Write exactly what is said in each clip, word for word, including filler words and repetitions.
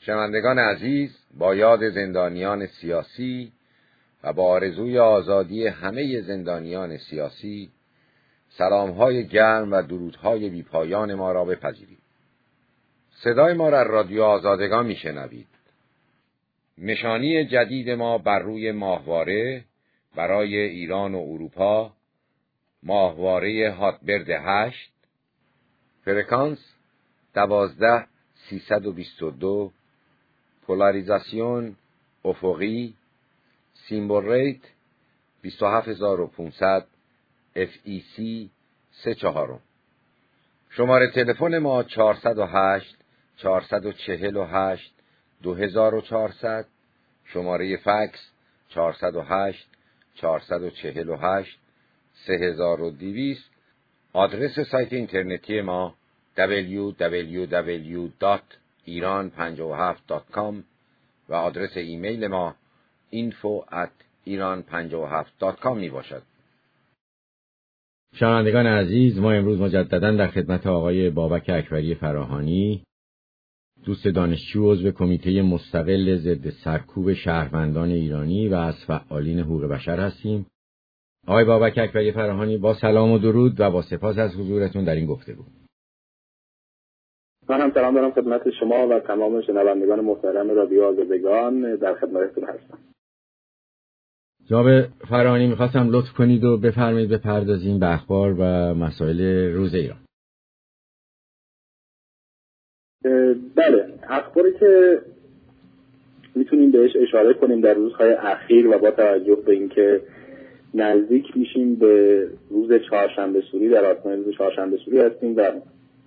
شنوندگان عزیز، با یاد زندانیان سیاسی و با آرزوی آزادی همه زندانیان سیاسی، سلام‌های گرم و درودهای بی‌پایان ما را بپذیرید. صدای ما را رادیو آزادگان میشنوید. نشانی جدید ما بر روی ماهواره برای ایران و اروپا، ماهواره هاتبرد هشت، فرکانس دوازده سیصد و بیست و دو، پولاریزاسیون افقی، سیمبل ریت بیست و هفت هزار و پانصد، اف ای سی سه چهارم. شماره تلفن ما چهارصد و هشت چهارصد و چهل و هشت دو هزار و چهارصد، شماره فکس چهارصد و هشت چهارصد و چهل و هشت سه هزار و دویست، آدرس سایت اینترنتی ما دبلیو دبلیو دبلیو دات ایران پنجاه و هفت دات کام و آدرس ایمیل ما اینفو ات ایران پنجاه و هفت دات کام می باشد. شنوندگان عزیز، ما امروز مجددا در خدمت آقای بابک اکبری فراهانی، دوست دانشجو عضو کمیته مستقل ضد سرکوب شهروندان ایرانی و از فعالین حقوق بشر هستیم. آقای بابک اکبری فراهانی، با سلام و درود و با سپاس از حضورتون در این گفتگو. من هم سلام دارم خدمت شما و تمام شنوندگان محترم رادیو آزادگان، در خدمتتون هستم. جناب فراهانی، می‌خواستم لطف کنید و بفرمایید بپردازیم به اخبار و مسائل روز ایران. بله، اخباری که میتونیم بهش اشاره کنیم در روزهای اخیر و با توجه به اینکه نزدیک میشیم به روز چهارشنبه سوری، در آستانه روز چهارشنبه سوری هستیم و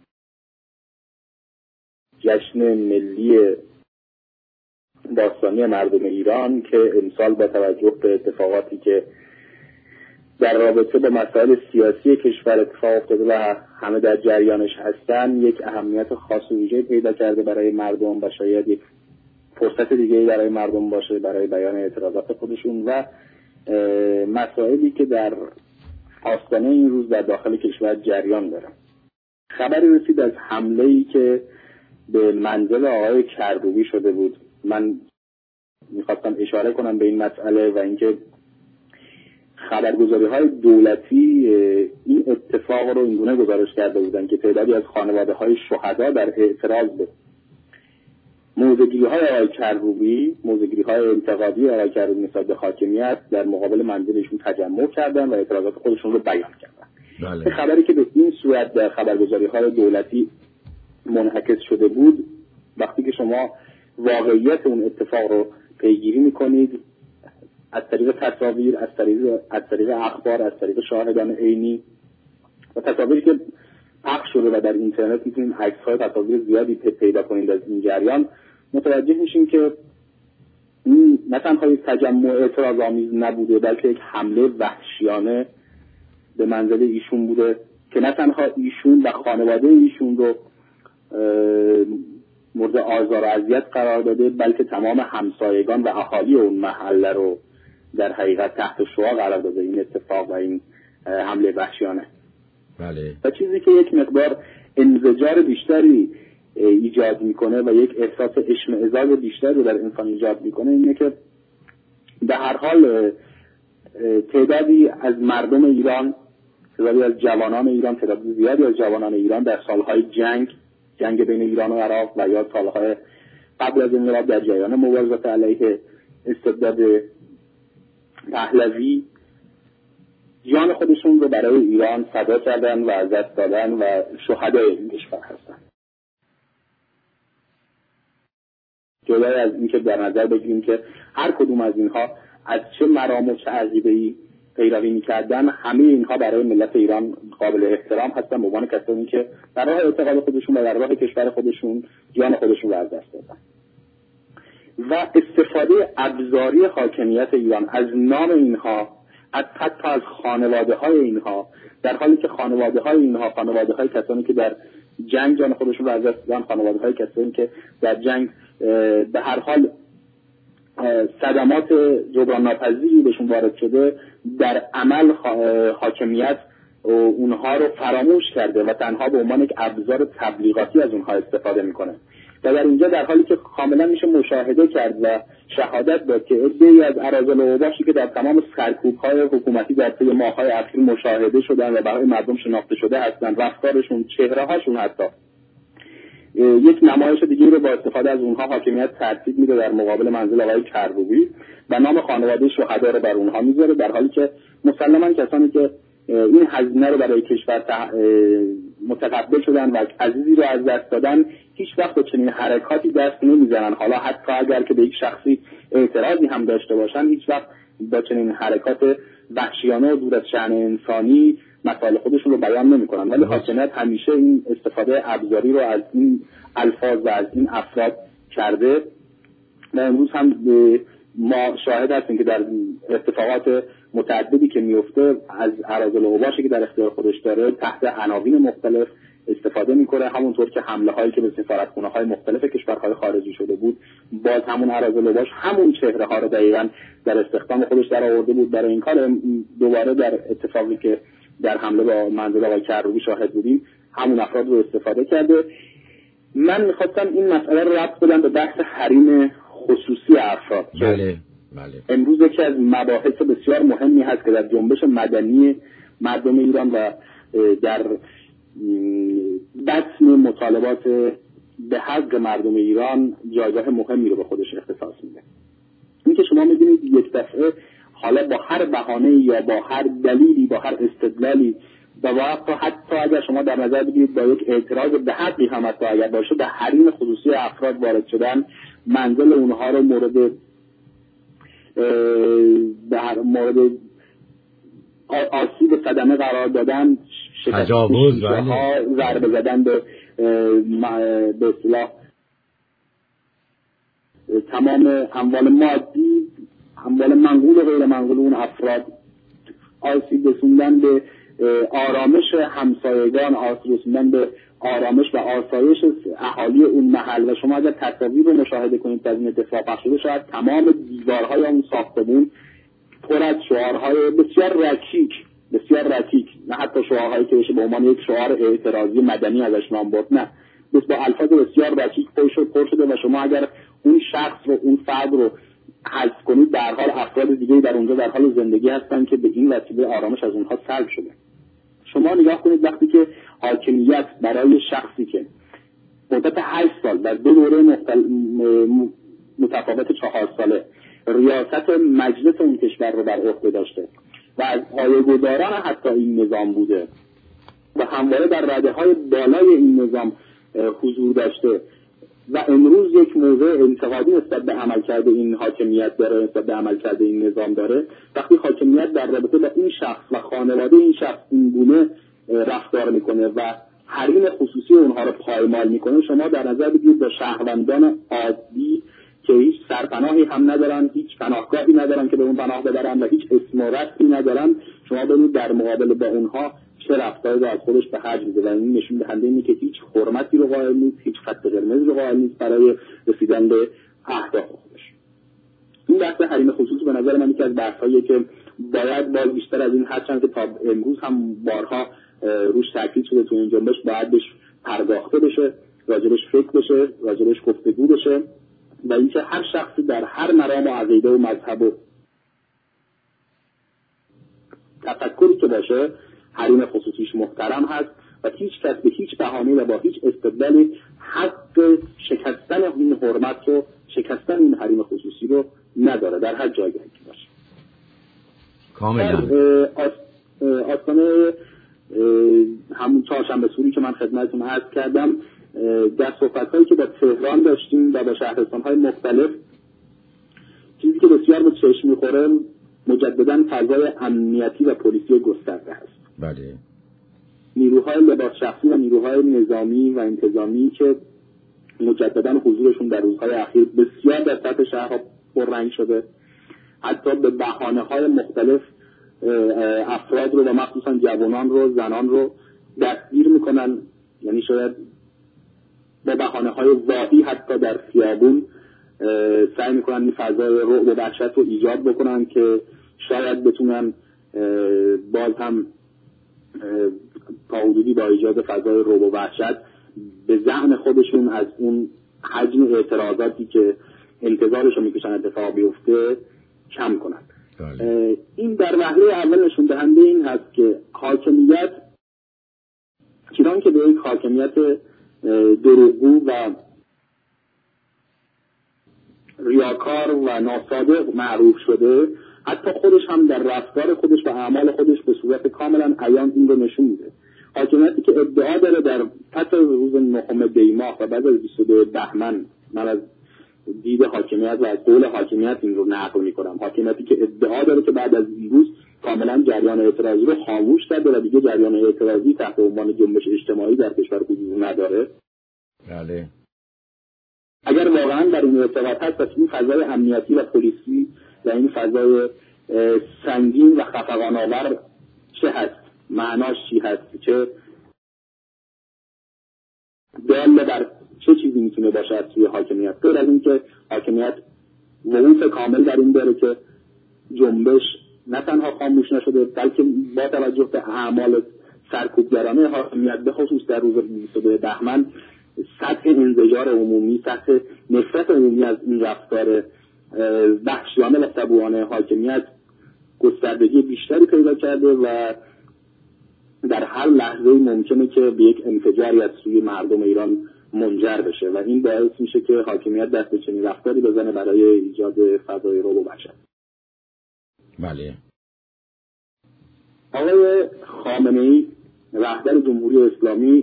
جشن ملی باستانی مردم ایران که امسال با توجه به اتفاقاتی که در رابطه با مسائل سیاسی کشور اتفاق افتاده و همه در جریانش هستن، یک اهمیت خاص و ویژه پیدا کرده برای مردم و شاید یک فرصت دیگه برای مردم باشه برای بیان اعتراضات خودشون و مسائلی که در آستانه این روز در داخل کشور جریان داره. خبری رسید از حمله‌ای که به منزل آقای کردوبی شده بود. من میخواستم اشاره کنم به این مسئله و اینکه خبرگزاری‌های دولتی این اتفاق رو اینگونه گزارش کرده بودن که تعدادی از خانواده‌های شهدا در اعتراض به موضع‌گیری‌های آقای کردوبی، موضع‌گیری‌های انتقادی آقای کردوبی نسبت به حاکمیت در مقابل منزلشون تجمع کردن و اعتراضات خودشون رو بیان کردن. بله. خبری که به این صورت در خبرگزاری‌های دولتی منعکس شده بود، وقتی که شما واقعیت اون اتفاق رو پیگیری می‌کنید از طریق تصاویر، از طریق از طریق اخبار، از طریق شاهدان عینی و تصاویری که پخش شده و در اینترنت میتونید عکس‌های تصاویر زیادی پیدا کنید از این جریان، متوجه میشیم که این نه تنها یک تجمع اعتراض‌آمیز نبوده بلکه یک حمله وحشیانه به منزل ایشون بوده که نه تنها ایشون و خانواده ایشون رو مورد آزار و اذیت قرار داده بلکه تمام همسایگان و اهالی اون محله رو در حقیقت تحت شعاع قرار داده این اتفاق و این حمله وحشیانه. بله. و چیزی که یک مقدار انزجار بیشتری ایجاد میکنه و یک احساس اشمئزاز بیشتری رو در انسان ایجاد میکنه اینه که به هر حال تعدادی از مردم ایران، تعدادی از جوانان ایران، تعداد زیادی از جوانان ایران در سالهای جنگ جنگ بین ایران و عراق و یا سالهای قبل از انقلاب در جریان مبارزات علیه استبداد پهلوی جان خودشون رو برای ایران فدا کردن و از دست دادن و شهدای این کشور هستن. جدای از این که در نظر بگیریم که هر کدوم از اینها از چه مرام و چه عقیده‌ای پیروی می‌کردن، همه اینها برای ملت ایران قابل احترام هستن به عنوان کسانی که در راه اعتقاد خودشون و در راه کشور خودشون جان خودشون رو از دست دادن. و استفاده ابزاری حاکمیت ایران از نام اینها، از حتی از خانواده‌های اینها، در حالی که خانواده‌های اینها خانواده‌های کسانی که در جنگ جان خودشون رو از دست دادن، خانواده‌های کسانی که در جنگ به هر حال صدمات جبران ناپذیری بهشون وارد شده، در عمل حاکمیت اونها رو فراموش کرده و تنها به عنوان یک ابزار تبلیغاتی از اونها استفاده میکنه. و در اینجا در حالی که کاملا میشه مشاهده کرد و شهادت داد که عده‌ای از اراذل اوباشی که در تمام سرکوب‌های حکومتی در طی ماه‌های اخیر مشاهده شدن و برای مردم شناخته شده هستند، رفتارشون، چهره‌هاشون حتی یک نمایش دیگه رو با استفاده از اونها حاکمیت ترتیب میده در مقابل منزل آقای کروبی و نام خانواده شهدا رو بر اونها میذاره، در حالی که مسلماً کسانی که این هزینه رو برای کشور متقبل شدن و عزیزی رو از دست دادن هیچ وقت به چنین حرکاتی دست نمیزنن. حالا حتی اگر که به یک شخصی اعتراضی هم داشته باشن هیچ وقت با چنین حرکات وحشیانه و دور از شأن انسانی مسائل خودشون رو بیان نمی‌کنن، ولی حاکمیت همیشه این استفاده ابزاری رو از این الفاظ و از این افراد کرده و امروز هم ما شاهد هستیم که در اتفاقات متعددی که میفته از اراذل اوباشی که در اختیار خودش داره تحت عناوین مختلف استفاده میکنه، همونطور که حمله هایی که به سفارتخونه های مختلف کشورهای خارجی شده بود باز همون اراذل اوباش همون چهره ها رو دقیقاً در استخدام خودش در آورده بود برای این کار. دوباره در اتفاقی که در حمله با منزل آقای کروبی شاهد بودیم همون افراد رو استفاده کرده. من میخواستم این مسئله رو ربط بدم به بحث حریم خصوصی افراد. بله بله. امروز یکی از مباحث بسیار مهمی هست که در جنبش مدنی مردم ایران و در بطن مطالبات به حق مردم ایران جایگاه مهمی رو به خودش اختصاص میده. این که شما میبینید یک دفعه حالا با هر بهانه یا با هر دلیلی با هر استدلالی و واقعا حتی اگر شما در نظر بگیرید با یک اعتراض به حقی هم حتی اگر باشه به حریم خصوصی افراد وارد شدن، منزل اونها رو مورد در مورد آسیب صدمه قرار دادن، تجاوز و ضربه زدن به به اصطلاح تمام اموال مادی، اموال منقول و غیر منقول اون افراد، آسیب رسوندن به آرامش همسایگان، آسیب رسوندن به آرامش و آسایش اهالی اون محل. و شما اگر تصاویر رو مشاهده کنید از این اتفاق پخش شده شاید تمام دیوارهای اون ساختمون پر از شعارهای بسیار رکیک بسیار رکیک، نه حتی شعارهایی که بشه به عنوان یک شعار اعتراضی مدنی ازش نام برد، نه، بس با الفاظ بسیار رکیک پر شده و شما اگر اون شخص رو اون فرد رو حذف کنید در حال افراد دیگه در اونجا در حال زندگی هستن که به این وسیله آرامش از اونها سلب شده. شما نگاه کنید وقتی که حاکمیت برای شخصی که مدت هشت سال در دو دوره مختل... متفاوت چهار ساله ریاست مجلس اون کشور رو بر عهده داشته و از پایه‌گذاران حتی این نظام بوده و همواره در رده‌های بالای این نظام حضور داشته و امروز یک موضع انتقادی نسبت به عملکرد این حاکمیت داره، نسبت به عملکرد این نظام داره، وقتی حاکمیت در رابطه با این شخص و خانواده این شخص این گونه رفتار میکنه و حریم خصوصی اونها رو پایمال میکنه، شما در نظر بگیرید با شهروندان عادی که هیچ سرپناهی هم ندارن، هیچ پناهگاهی ندارن که به اون پناه ببرن و هیچ اسم و رسمی ندارن، شما ببینید در مقابل با اونها چه رفتاری رو از خودش به خرج میده و این نشون دهنده اینه که هیچ حرمتی رو قائل نیست، هیچ خط قرمز رو قائل نیست برای رسیدن به اهداف خودش. این بحث حریم خصوصی به نظر من یکی از بحث‌هاییه که باید باز بیشتر از این هرچند که تا امروز هم بارها روش تاکید شده تو این جنبش باید بهش پرداخته بشه، راجبش فکر بشه، راجبش گفتگو بشه و اینکه هر شخصی در هر مرام و عقیده و مذهب و تفکری که باشه حریم خصوصیش محترم هست و هیچ کس به هیچ بهانه‌ای و با هیچ استدلالی حق شکستن این حرمت رو، شکستن این حریم خصوصی رو نداره در هر جایگاهی که باشه. کاملا. آستانه همون چهارشنبه سوری که من خدمتتون عرض کردم در صحبت‌هایی که با تهران داشتیم و با شهرستان‌های مختلف چیزی که بسیار به چشم می‌خوره مجدداً فضای امنیتی و پلیسی گسترده است. بله. نیروهای لباس شخصی و نیروهای نظامی و انتظامی که مجدداً حضورشون در روزهای اخیر بسیار در سطح شهرها پررنگ شده، حتی به بهانه‌های مختلف افراد رو و مخصوصاً جوانان رو، زنان رو دستگیر میکنن، یعنی شاید به بهانه‌های واهی حتی در خیابون سعی میکنن این فضای رعب و وحشت رو ایجاد بکنن که شاید بتونن باز هم تا حدودی با ایجاد فضای رعب و وحشت به ذهن خودشون از اون حجم اعتراضاتی که انتظارش رو میکشن اتفاق بیفته کم کنن. این در وهله اول نشون دهنده این هست که حاکمیت چنان که به یک حاکمیت دروغگو و ریاکار و ناصادق معروف شده، حتی خودش هم در رفتار خودش و اعمال خودش به صورت کاملا عیان این رو نشون میده. حاکمیتی که ادعا داره در پس از روز نهم دیماه و بعد از بیست و دو بهمن، من از دید حاکمیت و از قول حاکمیت این رو نقل میکنم، حاکمیتی که ادعا داره که بعد از این روز کاملا جریان اعتراضی رو خاموش کرده و دیگه جریان اعتراضی تحت عنوان جنبش اجتماعی در کشور وجود نداره. بله. اگر واقعا در این ارتباط هست، پس این فضای امنیتی و پلیسی و این فضای سنگین و خفقان آور چه هست؟ معناش چی هست؟ چه دل بر چه چیزی میتونه باشه از سوی حاکمیت؟ غیر از این که حاکمیت وقوف کامل در این داره که جنبش نه تنها خاموش نشده، بلکه با توجه به اعمال سرکوبگرانه حاکمیت به خصوص در روز بیست و دو بهمن، سطح انزجار عمومی، سطح نفرت عمومی از این رفتار وحشیانه و سبوانه حاکمیت گستردگی بیشتری پیدا کرده و در هر لحظه ممکنه که به یک انفجاری از سوی مردم ایران منجر بشه و این باعث میشه که حاکمیت دست به چنین رفتاری بزنه برای ایجاد فضای رعب و وحشت. بله. آقای خامنه‌ای رهبر جمهوری اسلامی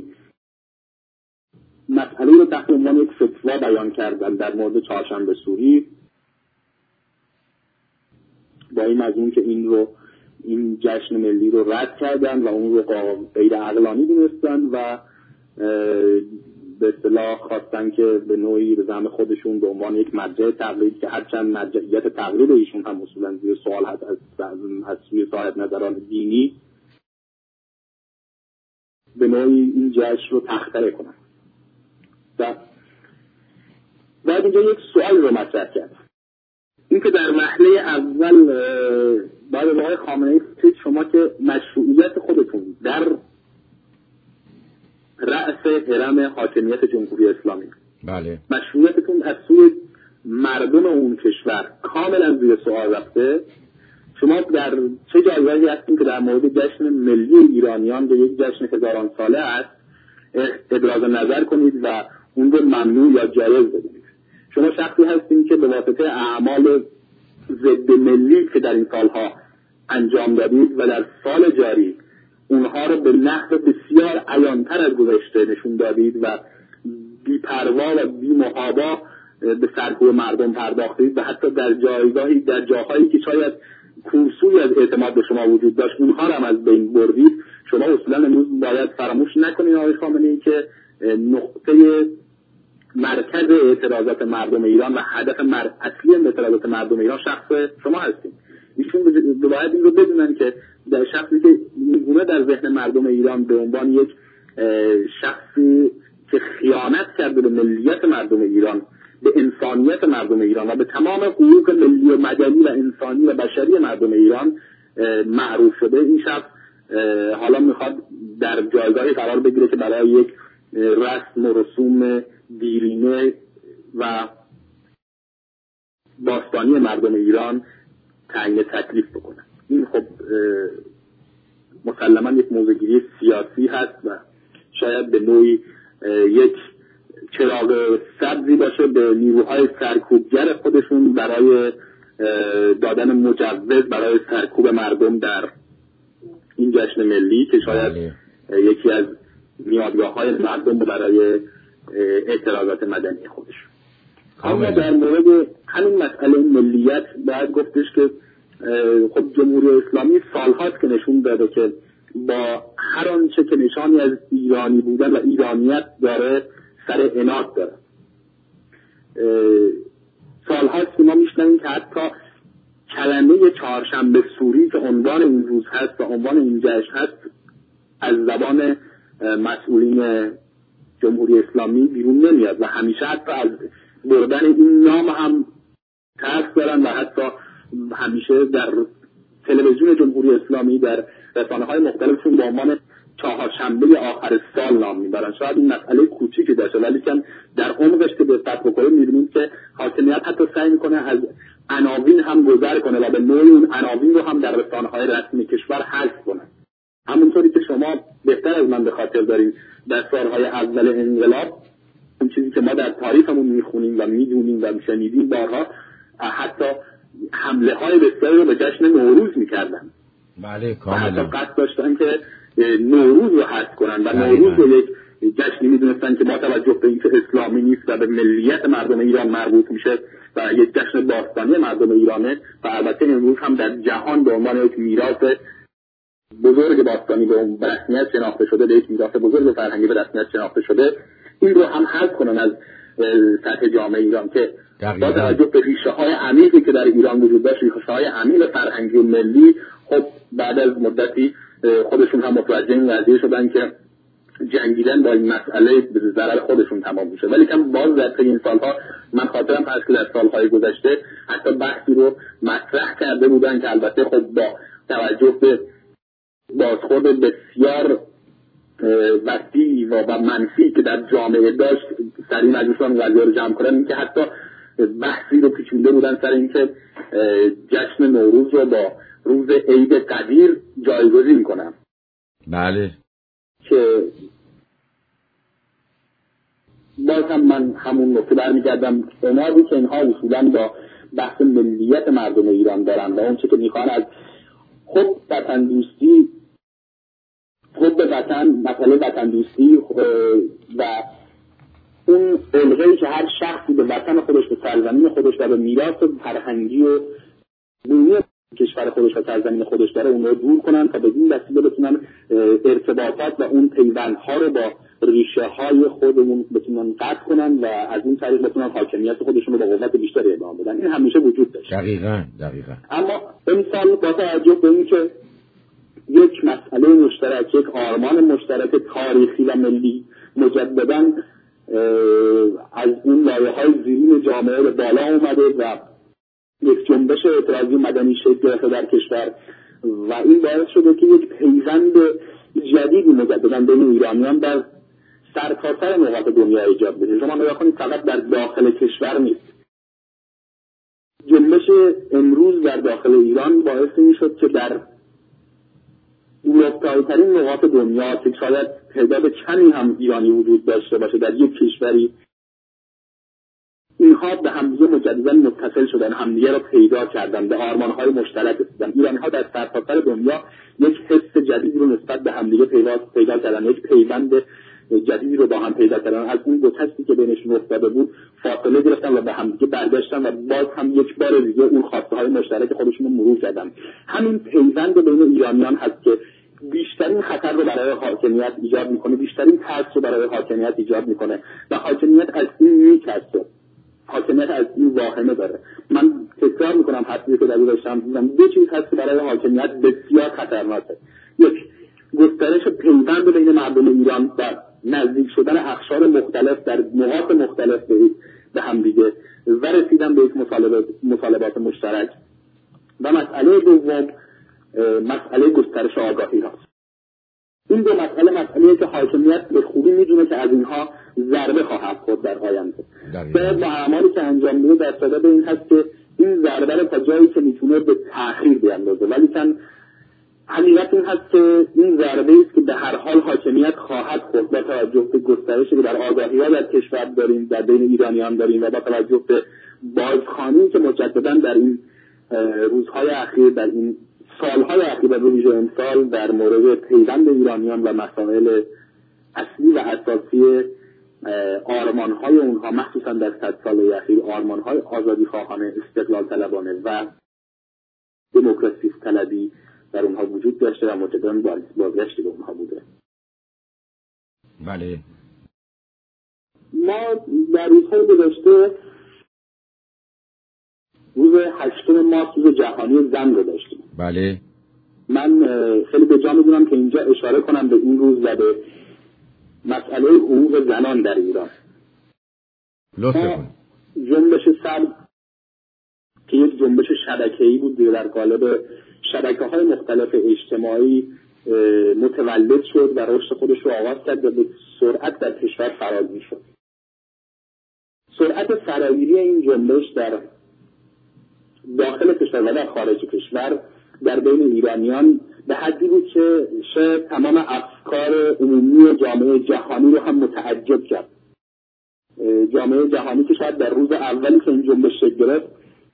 مسئله رو تحت عنوان یک فتوا بیان کردن در مورد چهارشنبه سوری، با این مضمون که این رو این جشن ملی رو رد کردن و اون رو غیر عقلانی دونستن و به اصطلاح خواستن که به نوعی به زعم خودشون به عنوان یک مرجع تقلید که هرچند مرجعیت تقلید ایشون هم اصولا زیر سوال هست از از سوی صاحب نظران دینی، به نوعی این جشن رو تخطئه کنن. و بعد اینجا یک سوال رو مطرح کرد، این که در مرحله اول بعد از آقای خامنه‌ای فرمود شما که مشروعیت خودتون در رأس هرم حاکمیت جمهوری اسلامی، بله، مشروعیتتون از سوی مردم اون کشور کاملا زیر سوال رفته. شما در چه جایگاهی هستین که در مورد جشن ملی ایرانیان به یک جشن هزاران ساله است ابراز نظر کنید و اون رو ممنوع یا جایز بدونید؟ شما شخصی هستین که به واسطه اعمال ضد ملی که در این سالها انجام دادید و در سال جاری اونها رو به نحو بسیار عیان‌تر از گذشته نشون دادید و بی‌پروا و بی‌محابا به سرکوب مردم پرداختید و حتی در جایگاهی در جاهایی که شاید کورسوی از اعتماد به شما وجود داشت اونها رو هم از بین بردید. شما اصولا امروز باید فراموش نکنید آقای خامنه‌ای که نقطه مرکز اعتراضات مردم ایران و هدف مر... اصلی اعتراضات مردم ایران شخص شما هستید. ایشون باید این رو بدونن که در شخصی که اینگونه در ذهن مردم ایران به عنوان یک شخصی که خیانت کرده به ملیت مردم ایران، به انسانیت مردم ایران و به تمام حقوق ملی و مدنی و انسانی و بشری مردم ایران معروف شده، این شخص حالا میخواد در جایگاهی قرار بگیره که برای یک رسم و رسوم دیرینه و باستانی مردم ایران تعیین تکلیف بکنه. این خب مسلماً یک موضوعگیری سیاسی هست و شاید به نوعی یک چراغ سبزی باشه به نیروهای سرکوبگر خودشون برای دادن مجوز برای سرکوب مردم در این جشن ملی که شاید یکی از میادگاه‌های مردم برای اعتراضات مدنی خودشون. اما در مورد همین مسئله ملیت باید گفتش که خب جمهوری اسلامی سالهاست که نشون داده که با هر آنچه که نشانی از ایرانی بودن و ایرانیت داره سر عناد داره. سالهاست که ما میشنویم که حتی کلمه چهارشنبه سوری که عنوان این روز هست و عنوان این جشن هست از زبان مسئولین جمهوری اسلامی بیرون نمیاد و همیشه حتی از بردن این نام هم ترس دارن و حتی همیشه در تلویزیون جمهوری اسلامی در رسانه‌های مختلفشون با عنوان چهارشنبه آخر سال نام میبرن. شاید این مسئله کوچیکی داشته، ولی که در عمقش که دقت بکنید می‌بینید که حاکمیت حتی سعی می‌کنه از عناوین هم گذر کنه و به نوعی اون عناوین رو هم در رسانه‌های رسمی کشور حذف کنه. همونطوری که شما بهتر از من به خاطر دارید در سالهای اول انقلاب اون چیزی که ما در تاریخمون میخونیم و میدونیم و میشنیدیم بارها، حتی حمله های بسیاری رو به جشن نوروز میکردن. بله کاملا. حتی قصد داشتن که نوروز رو حذف کنن و نوروز رو یک جشنی میدونستن که با توجه به اینکه اسلامی نیست و به ملیت مردم ایران مربوط میشه و یک جشن باستانی مردم ایرانه و البته امروز هم در جهان به عنوان یک میراث بزرگ باستانی به رسمیت شناخته شده، به یک میراث بزرگ فرهنگی به رسمیت شناخته شده، این رو هم حذف کنن از سطح جامعه ایران که با توجه به ریشه های عمیقی که در ایران وجود داشت، ریشه های عمیق فرهنگی و ملی، خب بعد از مدتی خودشون هم متوجه این قضیه شدن که جنگیدن با این مسئله به ضرر خودشون تمام میشه. ولی که باز در طی این سالها من خاطرم هست که در سالهای گذشته حتی بحثی رو مطرح کرده بودن که البته خب با توجه به بازخورد بسیار وسیع و منفی که در جامعه داشت سریع مجلسان قضیه رو جمع کنن، این که حتی بحثی رو پیچونده بودن سر این که جشن نوروز رو با روز عید قدیر جایگزین کنن. بله که باز هم من همون نکته برمیگردم اونایی که اینها اصولا با بحث ملیت مردم ایران دارن و اون چه که میخوان از خود وطن دوستی، خود به وطن، مسئله وطن دوستی و اون الغایی که هر شخصی به وطن خودش، به سرزمین خودش و به میراث فرهنگی و بومی کشور خودش و سرزمین خودش داره، اون رو دور کنن تا بدین وسیله بتونن ارتباطات و اون پیوندها رو با ریشه های خودمون بتونن قطع کنن و از این طریق بتونن حاکمیت خودشون رو با قوت بیشتری ادامه بدن. این همیشه وجود داشت. دقیقاً دقیقاً. اما امسال با توجه به اینکه یک مسئله مشترک، یک آرمان مشترک تاریخی و ملی مجدداً از اون لایه‌های زیرین جامعه به بالا اومده و یک جنبش اعتراضی مدنی شکل گرفته در کشور و این باعث شده که یک پیوند جدیدی مجدداً بین ایرانیان در سرتاسر نقاط دنیا ایجاد بشه. شما نگاه کنید فقط در داخل کشور نیست. جنبش امروز در داخل ایران باعث این شد که در بزرگترین نقاط دنیا که شاید تعداد کمی هم ایرانی وجود داشته باشه در یک کشوری، اینها به همدیگه مجددا متصل شدن، همدیگه را پیدا کردن، به آرمان‌های مشترک رسیدن. ایرانی‌ها در سرتاسر دنیا یک حس جدیدی رو نسبت به همدیگه پیدا پیدا کردن، یک پیوند جدیدی رو با هم پیدا کردن. از اون دو کسی که بینشون افتاده بود فاصله گرفتن و به همدیگه برگشتن و باز هم یک بار دیگه اون خواسته‌های مشترک خودشون رو مرور کردن. همین پیوند بین ایرانیان هست که بیشترین خطر رو برای حاکمیت ایجاد میکنه، بیشترین ترس رو برای حاکمیت ایجاد میکنه و حاکمیت از این میترسه، حاکمیت از این واهمه داره. من تکرار میکنم حرفی که در داشتم، دو چیز هست که برای حاکمیت بسیار خطرناکه. یک، گسترش پیوند بین مردم ایران و نزدیک شدن اقشار مختلف در نقاط مختلف به هم دیگه و رسیدن به یک مطالبات مطالبات مشترک. و مسئله دوم مسئله گسترش آگاهی هست. این دو مسئله مسئله که حاکمیت به خوبی میدونه که از اینها ضربه خواهد خورد در آینده. باید با اعمالی که انجام میده در صدد این هست که این ضربه رو تا جایی که میتونه به تأخیر بیاندازه، ولی کن حقیقت این هست که این ضربه است که به هر حال حاکمیت خواهد خورد با توجه به گسترشی که در آگاهی ها در کشور داریم، در بین ایرانیان داریم و با توجه به بازخوانی که مجددا در این روزهای اخیر، در این سالهای اخیر و ویژه امسال در مورد پیوند ایرانیان و مسائل اصلی و اساسی آرمانهای اونها، مخصوصا در صد ساله اخیر آرمانهای آزادی خواهانه، استقلال طلبانه و دموکراسی طلبی در اونها وجود داشته و مجددا بازگشتی به اونها بوده. بله. ما در روزهای گذشته روز هشتم مارس روز جهانی زن رو داشتیم. بله. من خیلی به جا میدونم که اینجا اشاره کنم به این روز و به مسئله حقوق زنان در ایران. لطفاً. جنبش سبز که یک جنبش شبکه‌ای بود در قالب شبکه‌های مختلف اجتماعی متولد شد و رشد خودش رو آغاز کرد و به سرعت در کشور فراگیر شد. سرعت فراگیری این جنبش در داخل کشور و در خارج کشور در بین ایرانیان به حدی بود که شاید تمام افکار عمومی جامعه جهانی رو هم متعجب کرد. جامعه جهانی که شاید در روز اولی که این جنبش شکل گرفت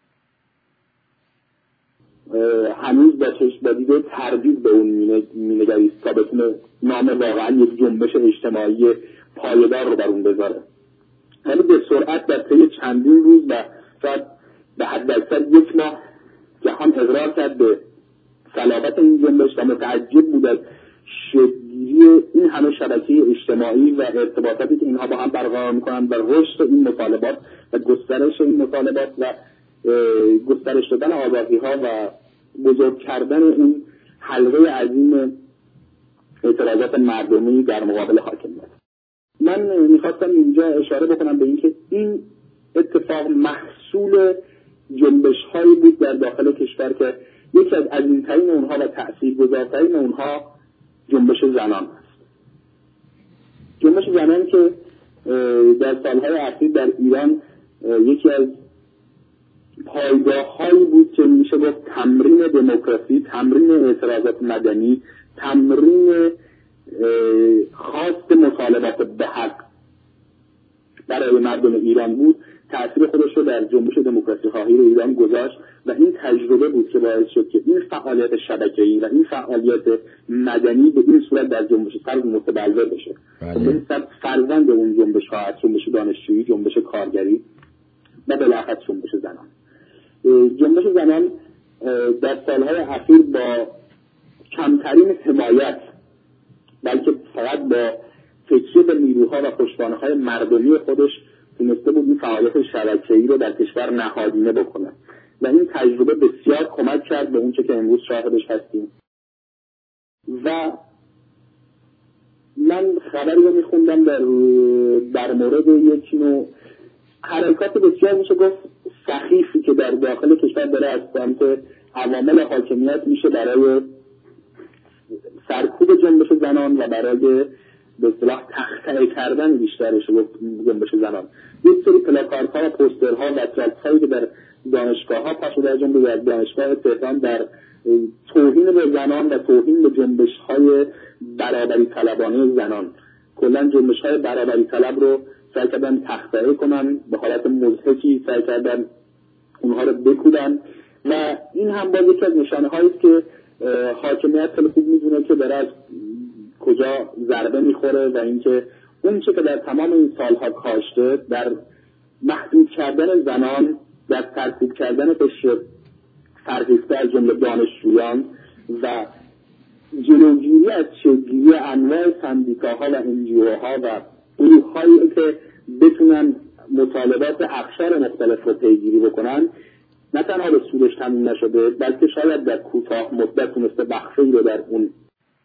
هنوز با چشم با دیده تردید به اون مینگریست تا بتونه نام واقعا یک جنبش اجتماعی پایدار رو بر اون بذاره. ولی به سرعت در طی چندین روز و شاید به حد اکثر یک ماه جهان اقرار کرد به صلابت این جنبش و متعجب بود از شکل‌گیری این همه شبکه اجتماعی و ارتباطاتی که اینها با هم برقرار می‌کنند و رشد این مطالبات و گسترش این مطالبات و گسترش دادن آزادی‌ها و بزرگ کردن این حلقه عظیم اعتراضات مردمی در مقابل حاکمیت. من می‌خواستم اینجا اشاره بکنم به اینکه این اتفاق محصول جنبش‌هایی بود در داخل کشور که یکی از عظیم‌ترین اونها و تأثیرگذارترین اونها جنبش زنان است. جنبش زنان که در سالهای اخیر در ایران یکی از پایگاه‌هایی بود که میشه گفت تمرین دموکراسی، تمرین اعتراضات مدنی، تمرین خواست مطالبات به حق برای مردم ایران بود، تأثیر خودش رو در جنبش دموکراسی خواهی ایران گذاشت و این تجربه بود که باعث شد که این فعالیت شبکه‌ای و این فعالیت مدنی به این صورت در جنبش سرد متبلور بشه. این صد فرزند اون جنبش ها از جنبش دانشجویی، جنبش کارگری و بالاخره جنبش زنان. جنبش زنان در سالهای اخیر با کمترین حمایت بلکه فقط با تکیه به نیروها و پشتوانه‌های مردمی خودش تونسته بود این فعالیت شبکه‌ای رو در کشور نهادینه بکنه و این تجربه بسیار کمک کرد به اون چه که امروز شاهدش هستیم. و من خبری رو میخوندم در, در مورد یک نوع حرکات بسیار میشه گفت سخیفی که در داخل کشور داره از سمت عوامل حاکمیت میشه برای سرکوب جنبش زنان و برای به اصطلاح تخطئه کردن بیشترش جنبش زنان. یک سری پلاکاردها و پوسترها و تراکت‌هایی که در دانشگاه‌ها پخش شده، از جمله در دانشگاه تهران، در توهین به زنان و توهین به جنبش‌های برابری طلبانه زنان، کلاً جنبش‌های برابری طلب رو سعی کردن تخطئه کنن، به حالت مضحکی سعی کردن اونها رو بکوبن و این هم باز یکی از نشانه‌هایی است که حاکمیت خیلی خوب می‌دونه که داره از کجا ضربه میخوره و اینکه اون چه که در تمام این سالها کاشته در محدود کردن زنان، در ترکیب کردن قشر فرهیخته از جمله دانشجویان و جلوگیری از شکل‌گیری انواع سندیکاها و انجیوها و گروه‌هایی که بتونن مطالبات اقشار مختلف رو پیگیری بکنن، نه تنها به سودش تموم نشده بلکه شاید در کوتاه مدت تونسته بخشی رو در اون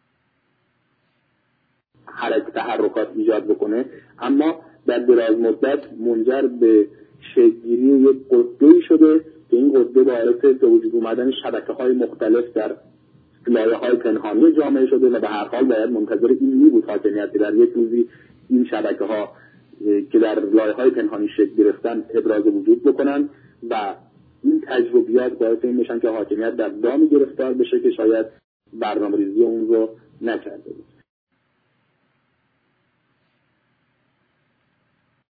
حرکت تحرکات ایجاد بکنه، اما در دراز مدت منجر به شکل‌گیری یک قطبی شده که این قطبه باعث به وجود اومدن شبکه‌های مختلف در لایه‌های پنهانی جامعه شده و به هر حال باید منتظر این می‌بود حاکمیت در یک روزی این شبکه‌ها که در لایه‌های پنهانی شکل گرفتن ابراز وجود بکنن و این تجربیات باعث این میشن که حاکمیت در دامی گرفتار بشه که شاید برنامه‌ریزی اون رو نکرده بود.